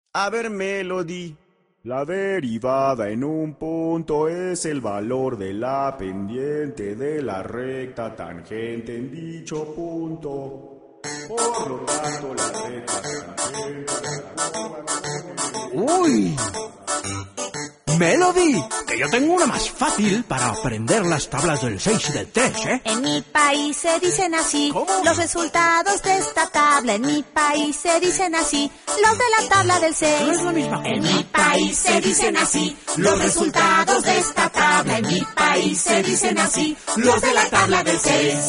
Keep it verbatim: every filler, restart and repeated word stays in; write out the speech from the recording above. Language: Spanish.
A ver, Melody. La derivada en un punto es el valor de la pendiente de la recta tangente en dicho punto. Por lo tanto, la recta tangente... ¡Uy! Melody, que yo tengo una más fácil para aprender las tablas del seis y del tres, ¿eh? En mi país se dicen así. ¿Cómo? Los resultados de esta tabla. En mi país se dicen así. Los de la tabla del seis. No es la misma cosa. En mi país se dicen así. Los resultados de esta tabla. En mi país se dicen así. Los de la tabla del seis.